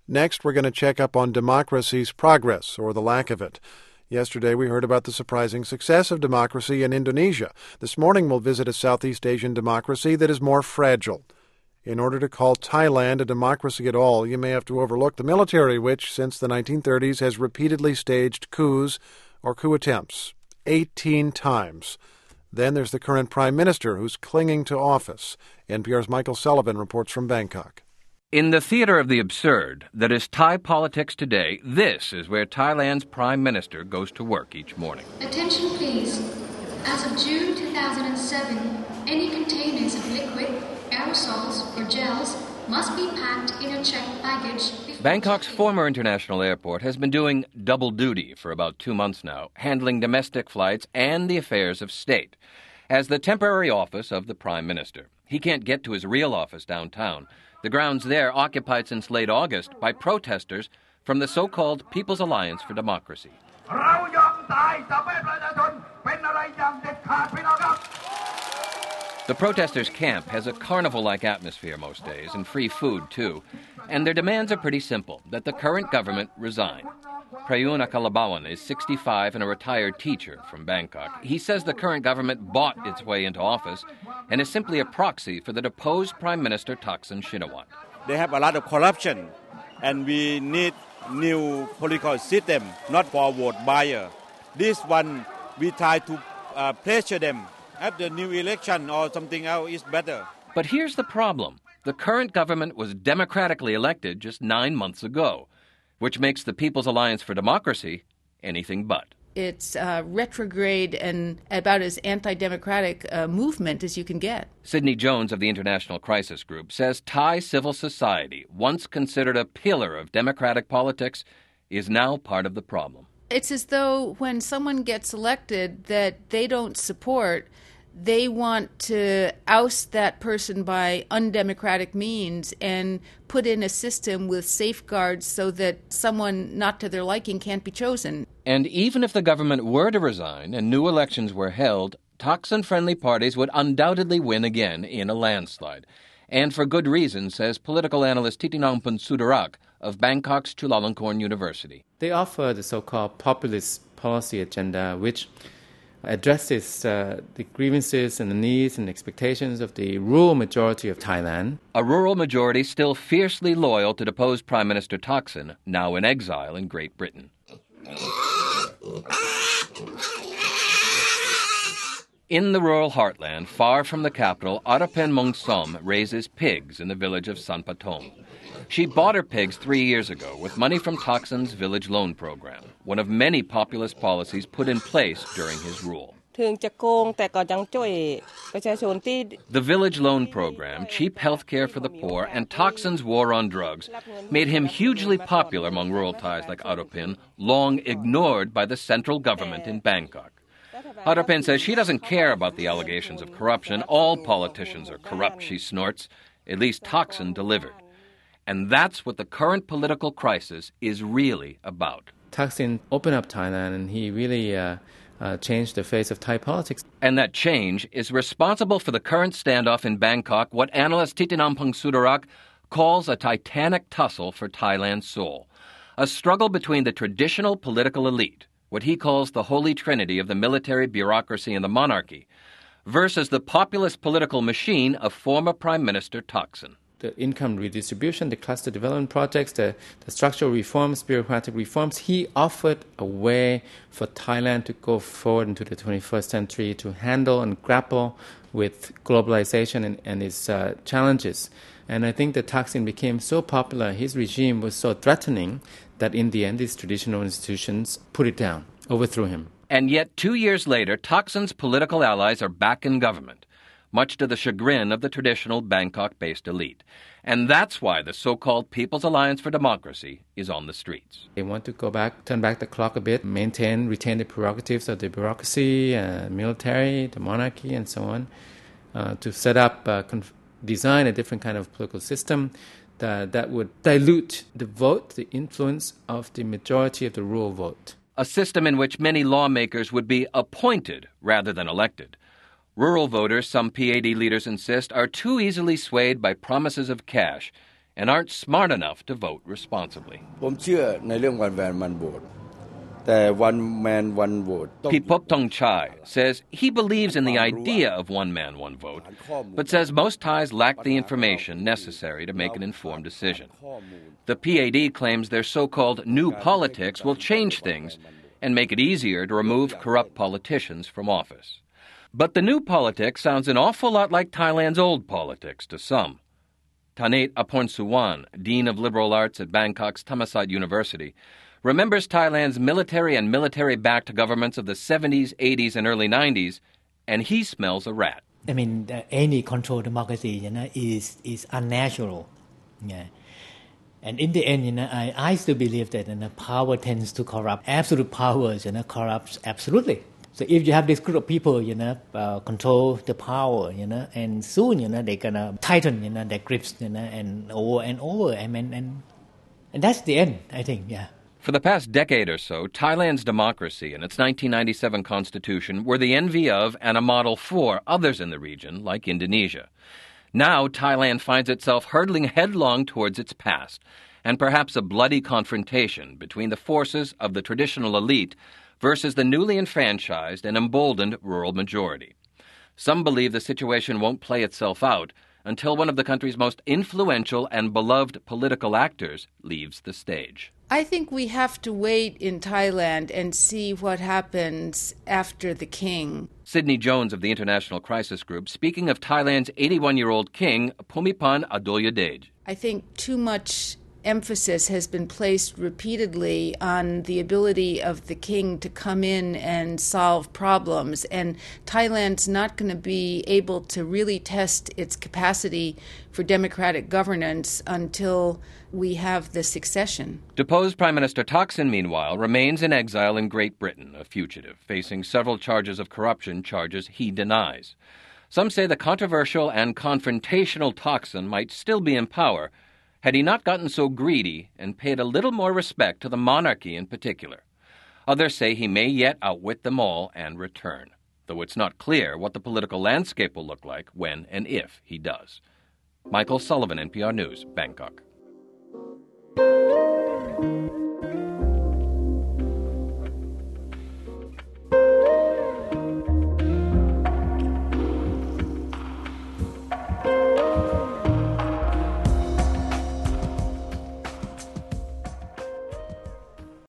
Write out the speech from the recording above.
Next, we're going to check up on democracy's progress, or the lack of it. Yesterday, we heard about the surprising success of democracy in Indonesia. This morning, we'll visit a Southeast Asian democracy that is more fragile. In order to call Thailand a democracy at all, you may have to overlook the military, which, since the 1930s, has repeatedly staged coups or coup attempts. 18 times. Then there's the current prime minister, who's clinging to office. NPR's Michael Sullivan reports from Bangkok. In the theater of the absurd that is Thai politics today, this is where Thailand's prime minister goes to work each morning. Attention please. As of June 2007, any containers of liquid, aerosols, or gels must be packed in a checked baggage. Bangkok's former international airport has been doing double duty for about 2 months now, handling domestic flights and the affairs of state. As the temporary office of the prime minister, he can't get to his real office downtown. The grounds there occupied since late August by protesters from the so-called People's Alliance for Democracy. The protesters' camp has a carnival-like atmosphere most days, and free food, too. And their demands are pretty simple, that the current government resign. Prayun Akalabawan is 65 and a retired teacher from Bangkok. He says the current government bought its way into office and is simply a proxy for the deposed Prime Minister Thaksin Shinawatra. They have a lot of corruption, and we need new political system, not for vote buyer. This one, we try to pressure them. At the new election or something else is better. But here's the problem. The current government was democratically elected just 9 months ago, which makes the People's Alliance for Democracy anything but. It's retrograde and about as anti-democratic a movement as you can get. Sydney Jones of the International Crisis Group says Thai civil society, once considered a pillar of democratic politics, is now part of the problem. It's as though when someone gets elected that they don't support, they want to oust that person by undemocratic means and put in a system with safeguards so that someone not to their liking can't be chosen. And even if the government were to resign and new elections were held, Thaksin-friendly parties would undoubtedly win again in a landslide. And for good reason, says political analyst Thitinan Pongsudhirak of Bangkok's Chulalongkorn University. They offer the so-called populist policy agenda, which addresses the grievances and the needs and expectations of the rural majority of Thailand. A rural majority still fiercely loyal to deposed Prime Minister Thaksin, now in exile in Great Britain. In the rural heartland, far from the capital, Arapen Mongsom raises pigs in the village of Sanpatong. She bought her pigs 3 years ago with money from Thaksin's village loan program, one of many populist policies put in place during his rule. The village loan program, cheap health care for the poor, and Thaksin's war on drugs made him hugely popular among rural Thais like Arapen, long ignored by the central government in Bangkok. Arapen says she doesn't care about the allegations of corruption. All politicians are corrupt, she snorts. At least Thaksin delivered. And that's what the current political crisis is really about. Thaksin opened up Thailand, and he really changed the face of Thai politics. And that change is responsible for the current standoff in Bangkok, what analyst Thitinan Pongsudhirak calls a titanic tussle for Thailand's soul. A struggle between the traditional political elite, what he calls the holy trinity of the military, bureaucracy, and the monarchy, versus the populist political machine of former Prime Minister Thaksin. The income redistribution, the cluster development projects, the structural reforms, bureaucratic reforms, he offered a way for Thailand to go forward into the 21st century to handle and grapple with globalization and its challenges. And I think that Thaksin became so popular, his regime was so threatening, that in the end these traditional institutions put it down, overthrew him. And yet 2 years later, Thaksin's political allies are back in government, much to the chagrin of the traditional Bangkok-based elite. And that's why the so-called People's Alliance for Democracy is on the streets. They want to go back, turn back the clock a bit, retain the prerogatives of the bureaucracy, military, the monarchy, and so on, to set up, design a different kind of political system that would dilute the vote, the influence of the majority of the rural vote. A system in which many lawmakers would be appointed rather than elected. Rural voters, some PAD leaders insist, are too easily swayed by promises of cash and aren't smart enough to vote responsibly. ผมเชื่อในเรื่อง one man one vote แต่ one man one vote Pipop Tong Chai says he believes in the idea of one man, one vote, but says most Thais lack the information necessary to make an informed decision. The PAD claims their so-called new politics will change things and make it easier to remove corrupt politicians from office. But the new politics sounds an awful lot like Thailand's old politics to some. Tanate Apornsuwan, Dean of Liberal Arts at Bangkok's Thammasat University, remembers Thailand's military and military-backed governments of the 70s, 80s, and early 90s, and he smells a rat. I mean, any controlled democracy, is unnatural. Yeah. And in the end, I still believe that power tends to corrupt. Absolute power, corrupts absolutely. So if you have this group of people, control the power, and soon, they're gonna tighten, their grips, and over, and that's the end, I think, yeah. For the past decade or so, Thailand's democracy and its 1997 constitution were the envy of and a model for others in the region, like Indonesia. Now Thailand finds itself hurtling headlong towards its past, and perhaps a bloody confrontation between the forces of the traditional elite versus the newly enfranchised and emboldened rural majority. Some believe the situation won't play itself out until one of the country's most influential and beloved political actors leaves the stage. I think we have to wait in Thailand and see what happens after the king. Sydney Jones of the International Crisis Group speaking of Thailand's 81-year-old king, Bhumibol Adulyadej. I think too much emphasis has been placed repeatedly on the ability of the king to come in and solve problems, and Thailand's not going to be able to really test its capacity for democratic governance until we have the succession. Deposed Prime Minister Thaksin, meanwhile, remains in exile in Great Britain, a fugitive, facing several charges of corruption, charges he denies. Some say the controversial and confrontational Thaksin might still be in power had he not gotten so greedy and paid a little more respect to the monarchy in particular. Others say he may yet outwit them all and return, though it's not clear what the political landscape will look like when and if he does. Michael Sullivan, NPR News, Bangkok.